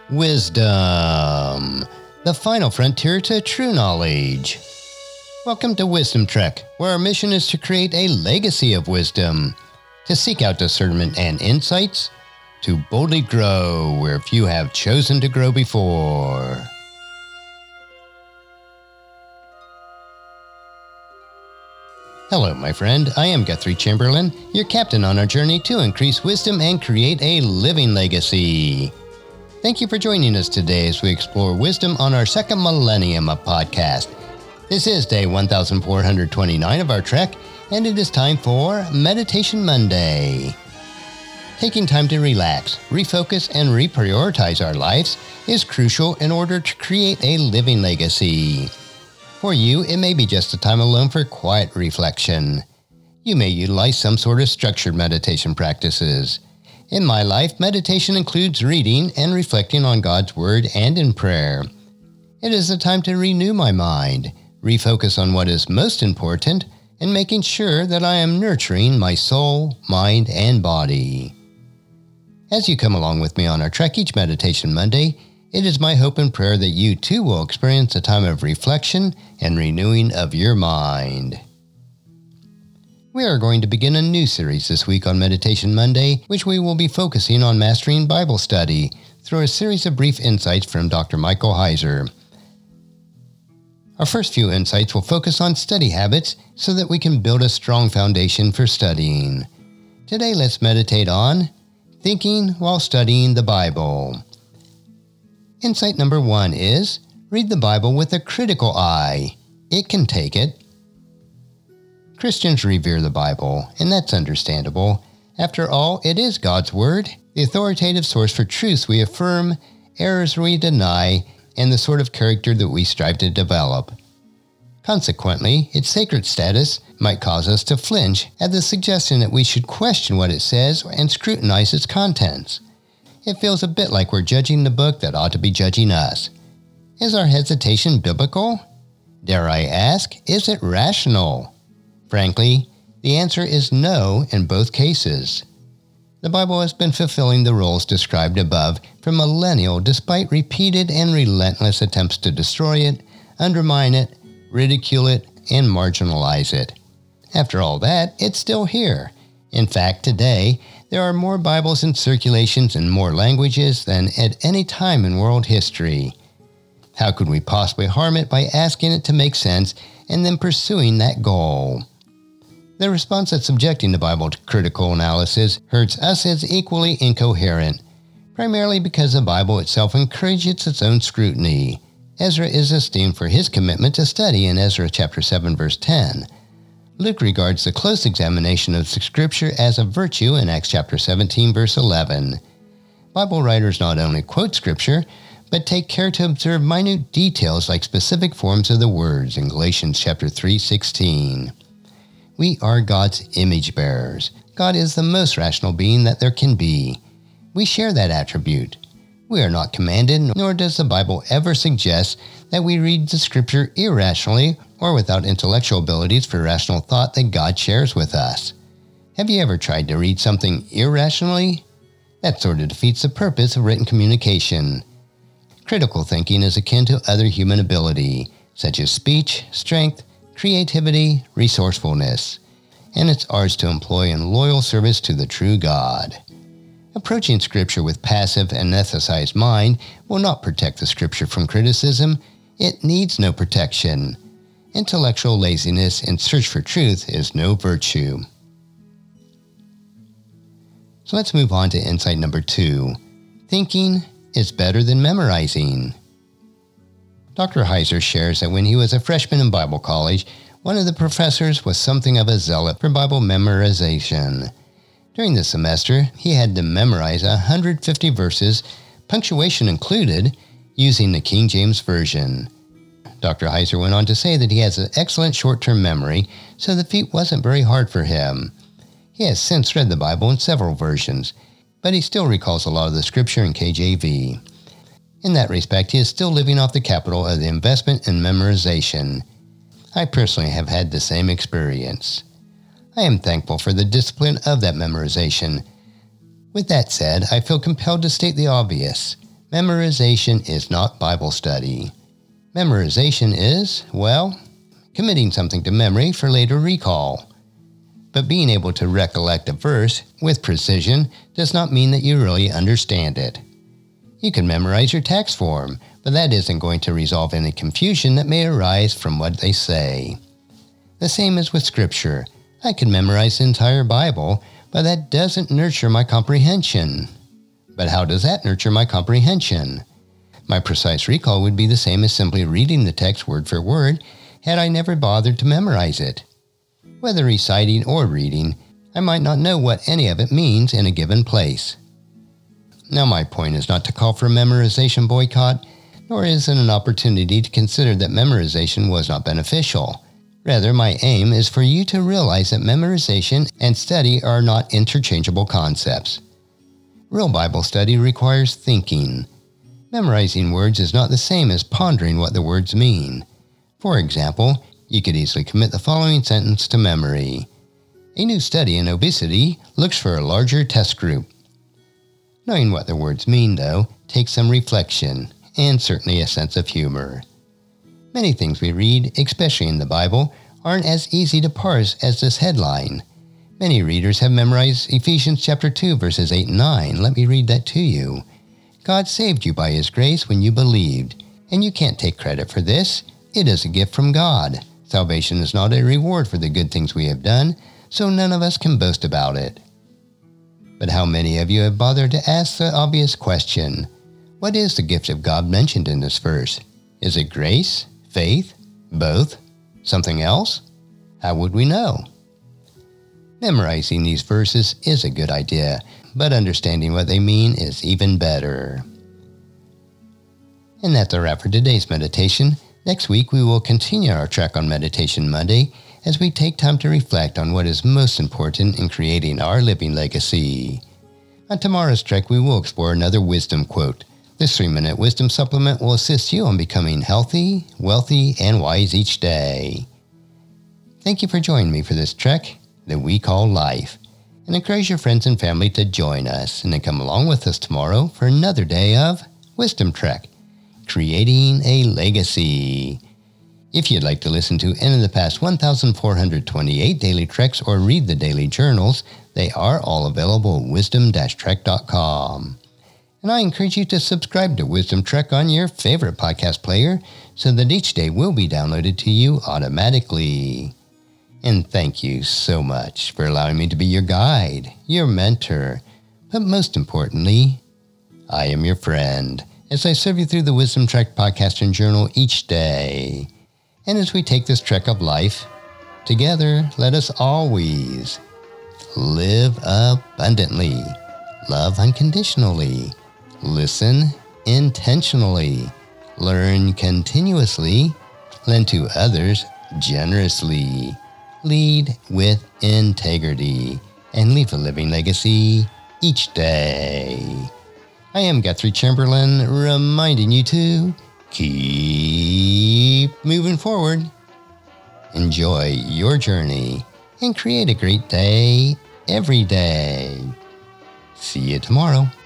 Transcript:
Wisdom, the final frontier to true knowledge. Welcome to Wisdom Trek, where our mission is to create a legacy of wisdom, to seek out discernment and insights, to boldly grow where few have chosen to grow before. Hello, my friend. I am Guthrie Chamberlain, your captain on our journey to increase wisdom and create a living legacy. Thank you for joining us today as we explore wisdom on our second millennium of podcast. This is day 1429 of our trek, and it is time for Meditation Monday. Taking time to relax, refocus, and reprioritize our lives is crucial in order to create a living legacy. For you, it may be just a time alone for quiet reflection. You may utilize some sort of structured meditation practices. In my life, meditation includes reading and reflecting on God's Word and in prayer. It is a time to renew my mind, refocus on what is most important, and making sure that I am nurturing my soul, mind, and body. As you come along with me on our trek each Meditation Monday, it is my hope and prayer that you too will experience a time of reflection and renewing of your mind. We are going to begin a new series this week on Meditation Monday, which we will be focusing on mastering Bible study through a series of brief insights from Dr. Michael Heiser. Our first few insights will focus on study habits so that we can build a strong foundation for studying. Today, let's meditate on thinking while studying the Bible. Insight number 1 is read the Bible with a critical eye. It can take it. Christians revere the Bible, and that's understandable. After all, it is God's Word, the authoritative source for truths we affirm, errors we deny, and the sort of character that we strive to develop. Consequently, its sacred status might cause us to flinch at the suggestion that we should question what it says and scrutinize its contents. It feels a bit like we're judging the book that ought to be judging us. Is our hesitation biblical? Dare I ask, is it rational? Frankly, the answer is no in both cases. The Bible has been fulfilling the roles described above for millennia despite repeated and relentless attempts to destroy it, undermine it, ridicule it, and marginalize it. After all that, it's still here. In fact, today, there are more Bibles in circulations in more languages than at any time in world history. How could we possibly harm it by asking it to make sense and then pursuing that goal? The response that subjecting the Bible to critical analysis hurts us as equally incoherent, primarily because the Bible itself encourages its own scrutiny. Ezra is esteemed for his commitment to study in Ezra chapter 7, verse 10. Luke regards the close examination of the Scripture as a virtue in Acts chapter 17, verse 11. Bible writers not only quote Scripture, but take care to observe minute details like specific forms of the words in Galatians chapter 3:16. We are God's image bearers. God is the most rational being that there can be. We share that attribute. We are not commanded, nor does the Bible ever suggest that we read the Scripture irrationally or without intellectual abilities for rational thought that God shares with us. Have you ever tried to read something irrationally? That sort of defeats the purpose of written communication. Critical thinking is akin to other human ability, such as speech, strength, creativity, resourcefulness, and it's ours to employ in loyal service to the true God. Approaching Scripture with passive, anesthetized mind will not protect the Scripture from criticism. It needs no protection. Intellectual laziness in search for truth is no virtue. So let's move on to insight number 2. Thinking is better than memorizing. Dr. Heiser shares that when he was a freshman in Bible college, one of the professors was something of a zealot for Bible memorization. During the semester, he had to memorize 150 verses, punctuation included, using the King James Version. Dr. Heiser went on to say that he has an excellent short-term memory, so the feat wasn't very hard for him. He has since read the Bible in several versions, but he still recalls a lot of the Scripture in KJV. In that respect, he is still living off the capital of the investment in memorization. I personally have had the same experience. I am thankful for the discipline of that memorization. With that said, I feel compelled to state the obvious. Memorization is not Bible study. Memorization is, well, committing something to memory for later recall. But being able to recollect a verse with precision does not mean that you really understand it. You can memorize your tax form, but that isn't going to resolve any confusion that may arise from what they say. The same is with Scripture. I can memorize the entire Bible, but that doesn't nurture my comprehension. But how does that nurture my comprehension? My precise recall would be the same as simply reading the text word for word had I never bothered to memorize it. Whether reciting or reading, I might not know what any of it means in a given place. Now, my point is not to call for a memorization boycott, nor is it an opportunity to consider that memorization was not beneficial. Rather, my aim is for you to realize that memorization and study are not interchangeable concepts. Real Bible study requires thinking. Memorizing words is not the same as pondering what the words mean. For example, you could easily commit the following sentence to memory. A new study in obesity looks for a larger test group. Knowing what the words mean, though, takes some reflection and certainly a sense of humor. Many things we read, especially in the Bible, aren't as easy to parse as this headline. Many readers have memorized Ephesians chapter 2, verses 8 and 9. Let me read that to you. God saved you by His grace when you believed, and you can't take credit for this. It is a gift from God. Salvation is not a reward for the good things we have done, so none of us can boast about it. But how many of you have bothered to ask the obvious question? What is the gift of God mentioned in this verse? Is it grace? Faith? Both? Something else? How would we know? Memorizing these verses is a good idea, but understanding what they mean is even better. And that's a wrap for today's meditation. Next week we will continue our trek on Meditation Monday as we take time to reflect on what is most important in creating our living legacy. On tomorrow's trek we will explore another wisdom quote. This 3-minute wisdom supplement will assist you on becoming healthy, wealthy, and wise each day. Thank you for joining me for this trek that we call life, and encourage your friends and family to join us and then come along with us tomorrow for another day of Wisdom Trek, creating a legacy. If you'd like to listen to any of the past 1,428 daily treks or read the daily journals, they are all available at wisdom-trek.com. And I encourage you to subscribe to Wisdom Trek on your favorite podcast player so that each day will be downloaded to you automatically. And thank you so much for allowing me to be your guide, your mentor, but most importantly, I am your friend as I serve you through the Wisdom Trek podcast and journal each day. And as we take this trek of life, together let us always live abundantly, love unconditionally, listen intentionally, learn continuously, lend to others generously, lead with integrity, and leave a living legacy each day. I am Guthrie Chamberlain, reminding you to keep moving forward, enjoy your journey, and create a great day every day. See you tomorrow.